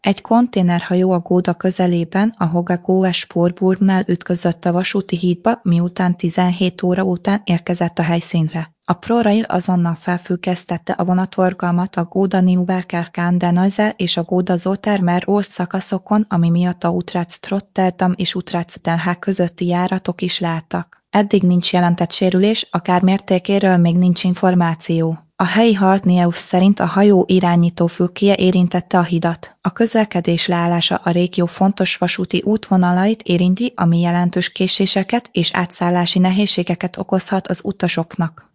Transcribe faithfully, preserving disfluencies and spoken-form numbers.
Egy konténerhajó a Gouda közelében, a Hogegoe-Spoorburgnál ütközött a vasúti hídba, miután tizenhét óra után érkezett a helyszínre. A ProRail azonnal felfüggesztette a vonatforgalmat a Gouda-Nieuwerkerk-aan-den-Oise és a Gouda-Zoetermeer-Oost szakaszokon, ami miatt a Utrecht-Rotterdam és Utrecht-Den Haag közötti járatok is leálltak. Eddig nincs jelentett sérülés, a kár mértékéről még nincs információ. A helyi Halt News szerint a hajó irányító fülkéje érintette a hidat. A közlekedés leállása a régió fontos vasúti útvonalait érinti, ami jelentős késéseket és átszállási nehézségeket okozhat az utasoknak.